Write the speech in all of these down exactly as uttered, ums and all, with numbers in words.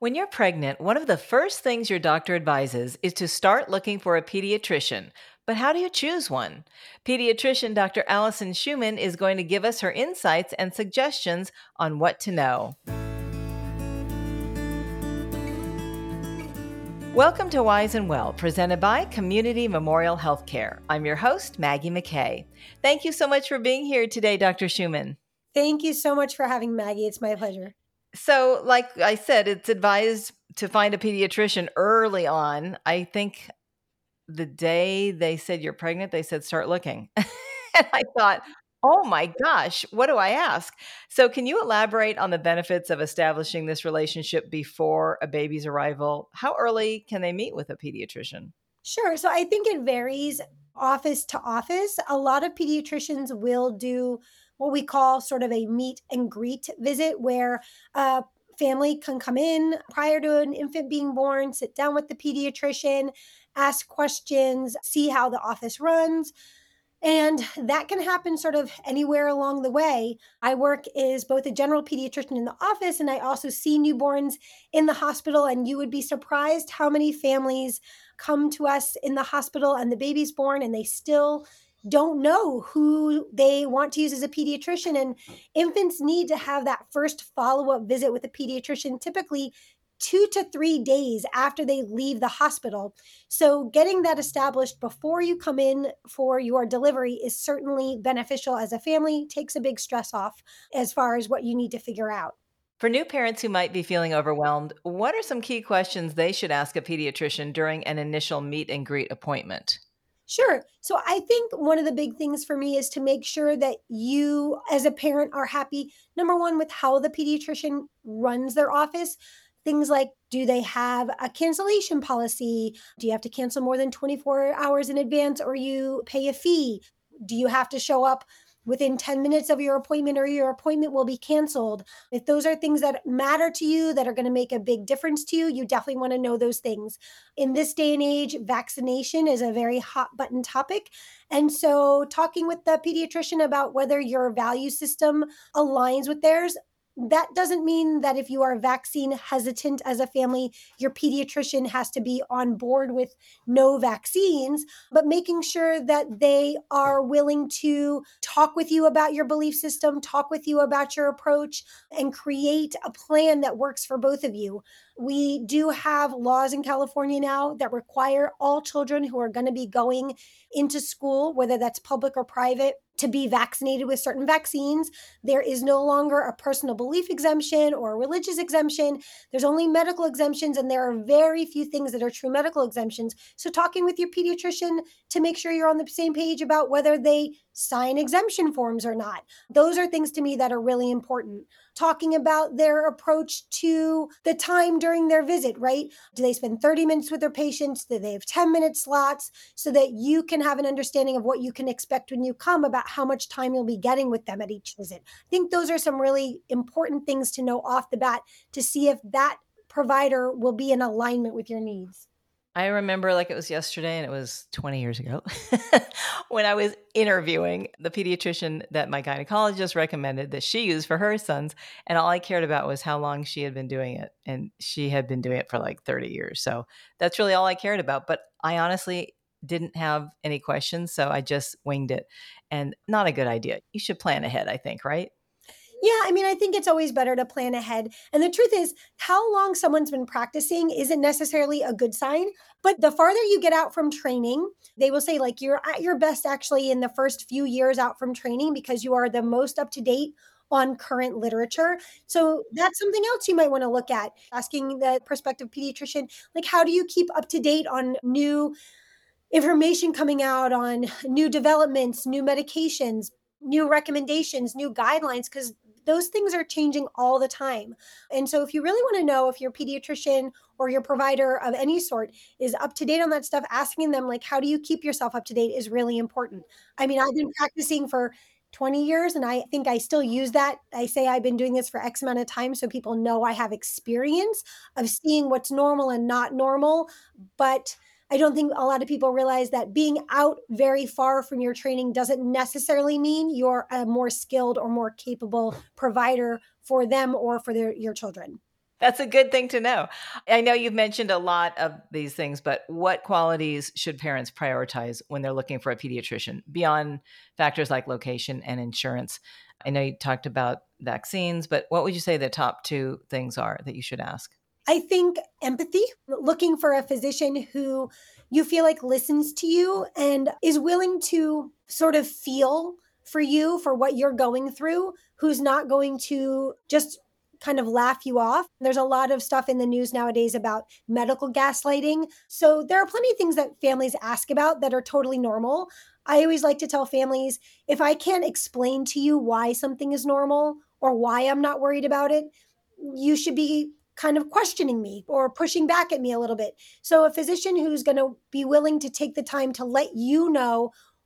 When you're pregnant, one of the first things your doctor advises is to start looking for a pediatrician. But how do you choose one? Pediatrician Doctor Allison Schumann is going to give us her insights and suggestions on what to know. Welcome to Wise and Well, presented by Community Memorial Healthcare. I'm your host, Maggie McKay. Thank you so much for being here today, Doctor Schumann. Thank you so much for having Maggie. It's my pleasure. So, like I said, it's advised to find a pediatrician early on. I think the day they said you're pregnant, they said, start looking. And I thought, oh my gosh, what do I ask? So can you elaborate on the benefits of establishing this relationship before a baby's arrival? How early can they meet with a pediatrician? Sure. So I think it varies office to office. A lot of pediatricians will do what we call sort of a meet and greet visit where a family can come in prior to an infant being born, sit down with the pediatrician, ask questions, see how the office runs. And that can happen sort of anywhere along the way. I work as both a general pediatrician in the office and I also see newborns in the hospital. And you would be surprised how many families come to us in the hospital and the baby's born and they still don't know who they want to use as a pediatrician. And infants need to have that first follow-up visit with a pediatrician, typically two to three days after they leave the hospital. So getting that established before you come in for your delivery is certainly beneficial as a family, takes a big stress off as far as what you need to figure out. For new parents who might be feeling overwhelmed, what are some key questions they should ask a pediatrician during an initial meet and greet appointment? Sure. So I think one of the big things for me is to make sure that you, as a parent, are happy, number one, with how the pediatrician runs their office. Things like, do they have a cancellation policy? Do you have to cancel more than twenty-four hours in advance or you pay a fee? Do you have to show up within ten minutes of your appointment or your appointment will be canceled? If those are things that matter to you, that are going to make a big difference to you, you definitely want to know those things. In this day and age, vaccination is a very hot button topic. And so talking with the pediatrician about whether your value system aligns with theirs, that doesn't mean that if you are vaccine hesitant as a family, your pediatrician has to be on board with no vaccines, but making sure that they are willing to talk with you about your belief system, talk with you about your approach, and create a plan that works for both of you. We do have laws in California now that require all children who are going to be going into school, whether that's public or private, to be vaccinated with certain vaccines. There is no longer a personal belief exemption or a religious exemption. There's only medical exemptions, and there are very few things that are true medical exemptions. So talking with your pediatrician to make sure you're on the same page about whether they sign exemption forms or not. Those are things to me that are really important. Talking about their approach to the time during their visit, right? Do they spend thirty minutes with their patients? Do they have ten minute slots so that you can have an understanding of what you can expect when you come about how much time you'll be getting with them at each visit? I think those are some really important things to know off the bat to see if that provider will be in alignment with your needs. I remember like it was yesterday and it was twenty years ago when I was interviewing the pediatrician that my gynecologist recommended that she use for her sons. And all I cared about was how long she had been doing it. And she had been doing it for like thirty years. So that's really all I cared about. But I honestly didn't have any questions. So I just winged it. And not a good idea. You should plan ahead, I think, right? Yeah, I mean, I think it's always better to plan ahead. And the truth is, how long someone's been practicing isn't necessarily a good sign. But the farther you get out from training, they will say, like, you're at your best actually in the first few years out from training because you are the most up to date on current literature. So that's something else you might want to look at. Asking the prospective pediatrician, like, how do you keep up to date on new information coming out, on new developments, new medications, new recommendations, new guidelines? Because those things are changing all the time. And so if you really want to know if your pediatrician or your provider of any sort is up to date on that stuff, asking them, like, how do you keep yourself up to date is really important. I mean, I've been practicing for twenty years and I think I still use that. I say I've been doing this for X amount of time so people know I have experience of seeing what's normal and not normal. But I don't think a lot of people realize that being out very far from your training doesn't necessarily mean you're a more skilled or more capable provider for them or for their, your children. That's a good thing to know. I know you've mentioned a lot of these things, but what qualities should parents prioritize when they're looking for a pediatrician beyond factors like location and insurance? I know you talked about vaccines, but what would you say the top two things are that you should ask? I think empathy, looking for a physician who you feel like listens to you and is willing to sort of feel for you for what you're going through, who's not going to just kind of laugh you off. There's a lot of stuff in the news nowadays about medical gaslighting. So there are plenty of things that families ask about that are totally normal. I always like to tell families, if I can't explain to you why something is normal or why I'm not worried about it, you should be kind of questioning me or pushing back at me a little bit. So, a physician who's going to be willing to take the time to let you know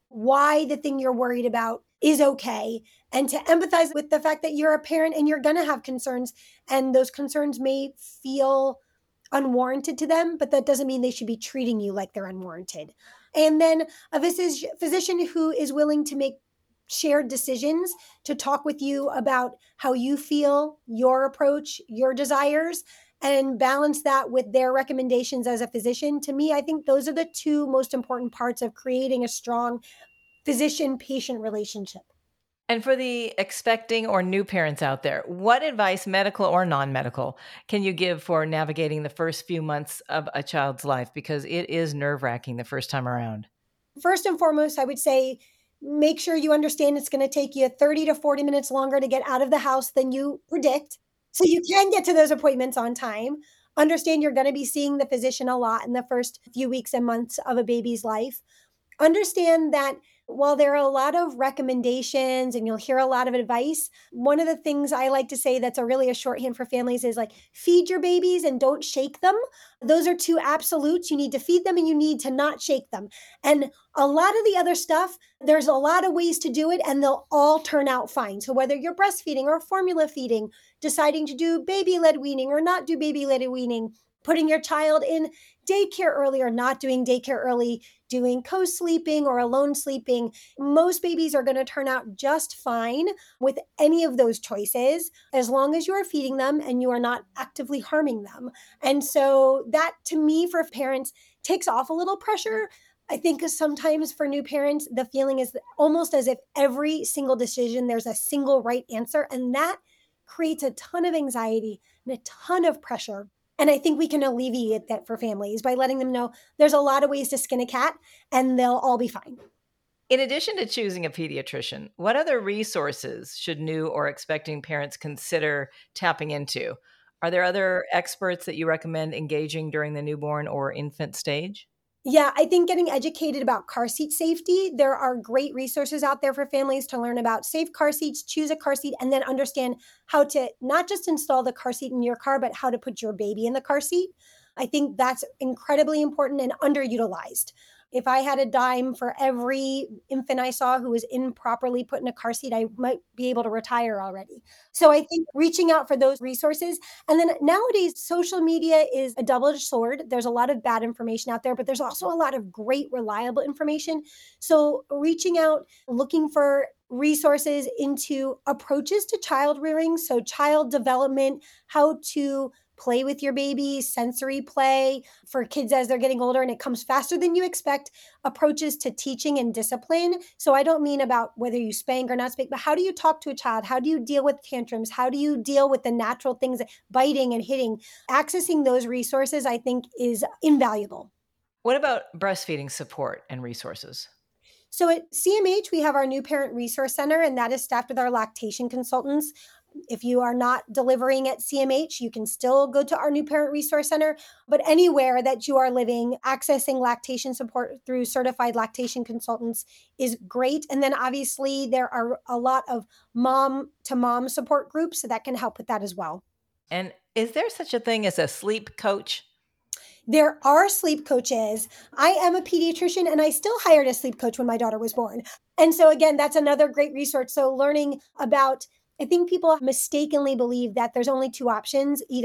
why the thing you're worried about is okay and to empathize with the fact that you're a parent and you're going to have concerns and those concerns may feel unwarranted to them, but that doesn't mean they should be treating you like they're unwarranted. And then a physician who is willing to make shared decisions to talk with you about how you feel, your approach, your desires, and balance that with their recommendations as a physician. To me, I think those are the two most important parts of creating a strong physician patient relationship. And for the expecting or new parents out there, what advice, medical or non medical, can you give for navigating the first few months of a child's life? Because it is nerve wracking the first time around. First and foremost, I would say make sure you understand it's going to take you thirty to forty minutes longer to get out of the house than you predict. So you can get to those appointments on time. Understand you're going to be seeing the physician a lot in the first few weeks and months of a baby's life. Understand that while there are a lot of recommendations and you'll hear a lot of advice, one of the things I like to say that's a really a shorthand for families is like feed your babies and don't shake them. Those are two absolutes. You need to feed them and you need to not shake them. And a lot of the other stuff, there's a lot of ways to do it and they'll all turn out fine. So whether you're breastfeeding or formula feeding, deciding to do baby-led weaning or not do baby-led weaning, putting your child in daycare early or not doing daycare early, doing co-sleeping or alone sleeping, most babies are going to turn out just fine with any of those choices as long as you are feeding them and you are not actively harming them. And so that to me for parents takes off a little pressure. I think sometimes for new parents, the feeling is almost as if every single decision, there's a single right answer. And that creates a ton of anxiety and a ton of pressure. And I think we can alleviate that for families by letting them know there's a lot of ways to skin a cat and they'll all be fine. In addition to choosing a pediatrician, what other resources should new or expecting parents consider tapping into? Are there other experts that you recommend engaging during the newborn or infant stage? Yeah, I think getting educated about car seat safety, there are great resources out there for families to learn about safe car seats, choose a car seat, and then understand how to not just install the car seat in your car, but how to put your baby in the car seat. I think that's incredibly important and underutilized. If I had a dime for every infant I saw who was improperly put in a car seat, I might be able to retire already. So I think reaching out for those resources. And then nowadays, social media is a double-edged sword. There's a lot of bad information out there, but there's also a lot of great, reliable information. So reaching out, looking for resources into approaches to child rearing, so child development, how to play with your baby, sensory play for kids as they're getting older and it comes faster than you expect, approaches to teaching and discipline. So I don't mean about whether you spank or not spank, but how do you talk to a child? How do you deal with tantrums? How do you deal with the natural things, biting and hitting? Accessing those resources, I think, is invaluable. What about breastfeeding support and resources? So at C M H, we have our New Parent Resource Center, and that is staffed with our lactation consultants. If you are not delivering at C M H, you can still go to our New Parent Resource Center. But anywhere that you are living, accessing lactation support through certified lactation consultants is great. And then obviously there are a lot of mom to mom support groups that can help with that as well. And is there such a thing as a sleep coach? There are sleep coaches. I am a pediatrician and I still hired a sleep coach when my daughter was born. And so again, that's another great resource. So learning about I think people mistakenly believe that there's only two options, either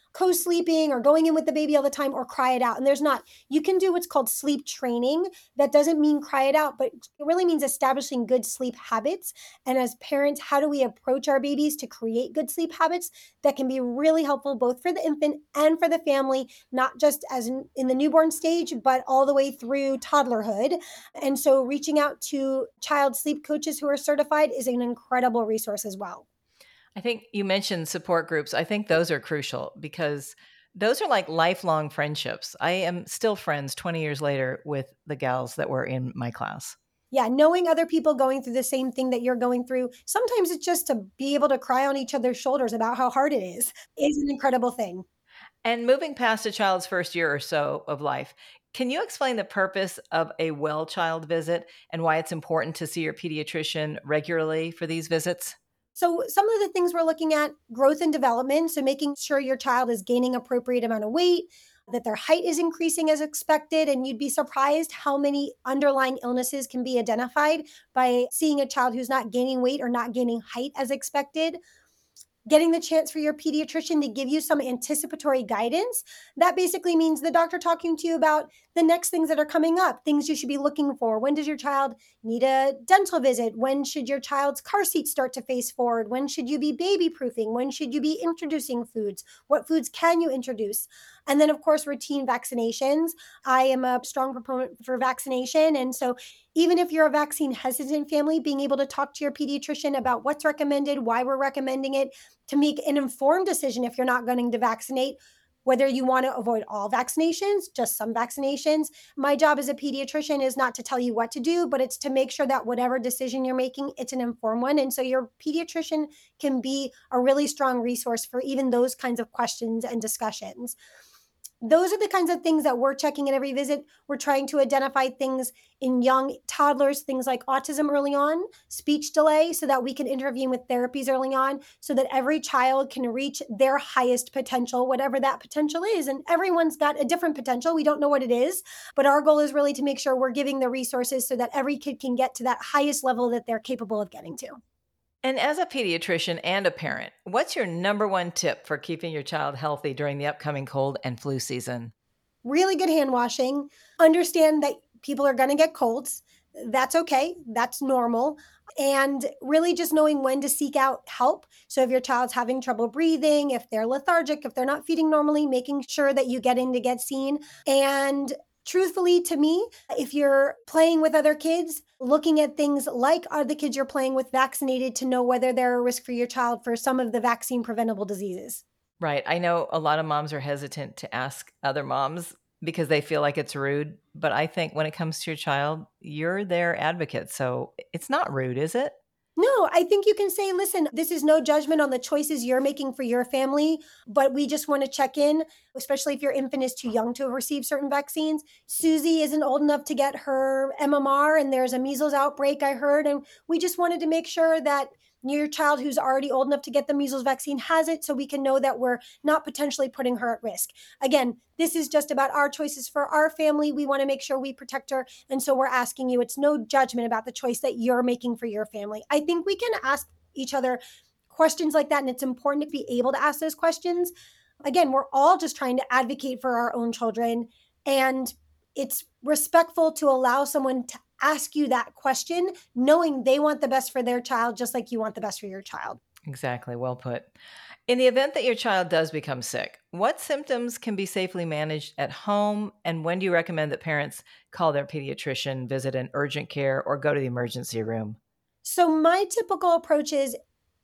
co-sleeping or going in with the baby all the time or cry it out. And there's not. You can do what's called sleep training. That doesn't mean cry it out, but it really means establishing good sleep habits. And as parents, how do we approach our babies to create good sleep habits that can be really helpful both for the infant and for the family, not just as in, in the newborn stage, but all the way through toddlerhood. And so reaching out to child sleep coaches who are certified is an incredible resource as well. I think you mentioned support groups. I think those are crucial because those are like lifelong friendships. I am still friends twenty years later with the gals that were in my class. Yeah, knowing other people going through the same thing that you're going through, sometimes it's just to be able to cry on each other's shoulders about how hard it is, is an incredible thing. And moving past a child's first year or so of life, can you explain the purpose of a well child visit and why it's important to see your pediatrician regularly for these visits? So some of the things we're looking at, growth and development, so making sure your child is gaining appropriate amount of weight, that their height is increasing as expected, and you'd be surprised how many underlying illnesses can be identified by seeing a child who's not gaining weight or not gaining height as expected. Getting the chance for your pediatrician to give you some anticipatory guidance. That basically means the doctor talking to you about the next things that are coming up, things you should be looking for. When does your child need a dental visit? When should your child's car seat start to face forward? When should you be baby proofing? When should you be introducing foods? What foods can you introduce? And then, of course, routine vaccinations. I am a strong proponent for vaccination. And so even if you're a vaccine hesitant family, being able to talk to your pediatrician about what's recommended, why we're recommending it, to make an informed decision if you're not going to vaccinate, whether you want to avoid all vaccinations, just some vaccinations. My job as a pediatrician is not to tell you what to do, but it's to make sure that whatever decision you're making, it's an informed one. And so your pediatrician can be a really strong resource for even those kinds of questions and discussions. Those are the kinds of things that we're checking at every visit. We're trying to identify things in young toddlers, things like autism early on, speech delay, so that we can intervene with therapies early on, so that every child can reach their highest potential, whatever that potential is. And everyone's got a different potential. We don't know what it is, but our goal is really to make sure we're giving the resources so that every kid can get to that highest level that they're capable of getting to. And as a pediatrician and a parent, what's your number one tip for keeping your child healthy during the upcoming cold and flu season? Really good hand washing. Understand that people are going to get colds. That's okay. That's normal. And really just knowing when to seek out help. So if your child's having trouble breathing, if they're lethargic, if they're not feeding normally, making sure that you get in to get seen. And truthfully, to me, if you're playing with other kids, looking at things like, are the kids you're playing with vaccinated, to know whether they're a risk for your child for some of the vaccine preventable diseases. Right. I know a lot of moms are hesitant to ask other moms because they feel like it's rude. But I think when it comes to your child, you're their advocate. So it's not rude, is it? No, I think you can say, listen, this is no judgment on the choices you're making for your family, but we just want to check in, especially if your infant is too young to receive certain vaccines. Susie isn't old enough to get her M M R, and there's a measles outbreak, I heard, and we just wanted to make sure that your child who's already old enough to get the measles vaccine has it, so we can know that we're not potentially putting her at risk. Again, this is just about our choices for our family. We want to make sure we protect her. And so we're asking you, it's no judgment about the choice that you're making for your family. I think we can ask each other questions like that, and it's important to be able to ask those questions. Again, we're all just trying to advocate for our own children, and it's respectful to allow someone to ask you that question, knowing they want the best for their child, just like you want the best for your child. Exactly. Well put. In the event that your child does become sick, what symptoms can be safely managed at home? And when do you recommend that parents call their pediatrician, visit an urgent care, or go to the emergency room? So my typical approach is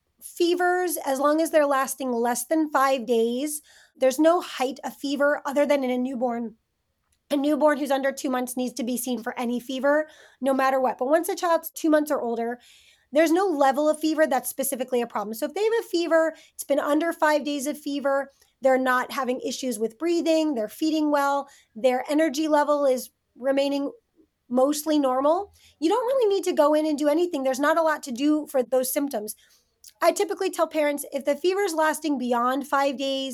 fevers, as long as they're lasting less than five days. There's no height of fever other than in a newborn. A newborn who's under two months needs to be seen for any fever, no matter what. But once a child's two months or older, there's no level of fever that's specifically a problem. So if they have a fever, it's been under five days of fever, they're not having issues with breathing, they're feeding well, their energy level is remaining mostly normal, you don't really need to go in and do anything. There's not a lot to do for those symptoms. I typically tell parents, if the fever is lasting beyond five days,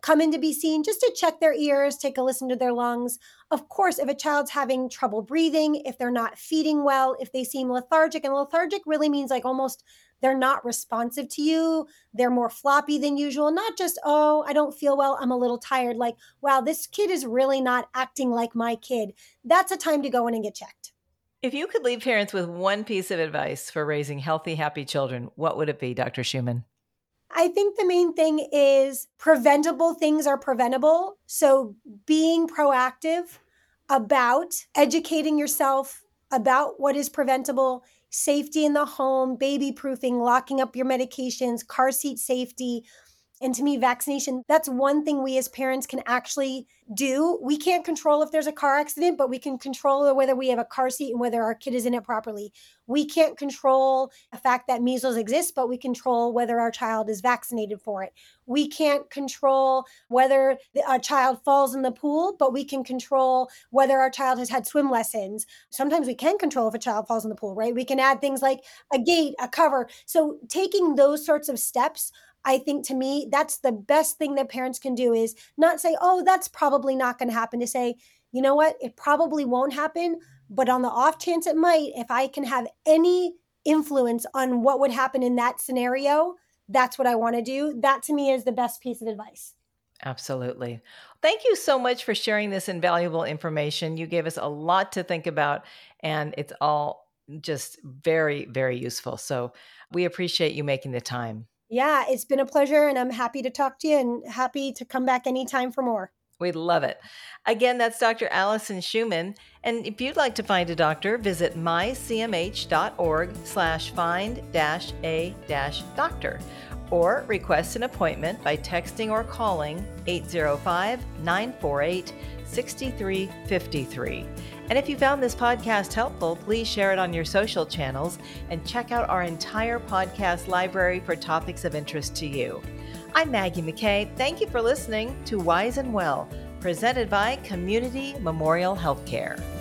come in to be seen just to check their ears, take a listen to their lungs. Of course, if a child's having trouble breathing, if they're not feeding well, if they seem lethargic, and lethargic really means like almost they're not responsive to you, they're more floppy than usual, not just, oh, I don't feel well, I'm a little tired. Like, wow, this kid is really not acting like my kid. That's a time to go in and get checked. If you could leave parents with one piece of advice for raising healthy, happy children, what would it be, Doctor Schumann? I think the main thing is preventable things are preventable. So being proactive about educating yourself about what is preventable, safety in the home, baby proofing, locking up your medications, car seat safety. And to me, vaccination, that's one thing we as parents can actually do. We can't control if there's a car accident, but we can control whether we have a car seat and whether our kid is in it properly. We can't control the fact that measles exists, but we control whether our child is vaccinated for it. We can't control whether a child falls in the pool, but we can control whether our child has had swim lessons. Sometimes we can control if a child falls in the pool, right? We can add things like a gate, a cover. So taking those sorts of steps, I think to me, that's the best thing that parents can do is not say, oh, that's probably not going to happen, to say, you know what, it probably won't happen, but on the off chance it might, if I can have any influence on what would happen in that scenario, that's what I want to do. That to me is the best piece of advice. Absolutely. Thank you so much for sharing this invaluable information. You gave us a lot to think about, and it's all just very, very useful. So we appreciate you making the time. Yeah, it's been a pleasure, and I'm happy to talk to you and happy to come back anytime for more. We'd love it. Again, that's Doctor Allison Schumann. And if you'd like to find a doctor, visit mycmh.org slash find dash a dash doctor or request an appointment by texting or calling eight zero five, nine four eight, six three five three. And if you found this podcast helpful, please share it on your social channels and check out our entire podcast library for topics of interest to you. I'm Maggie McKay. Thank you for listening to Wise and Well, presented by Community Memorial Healthcare.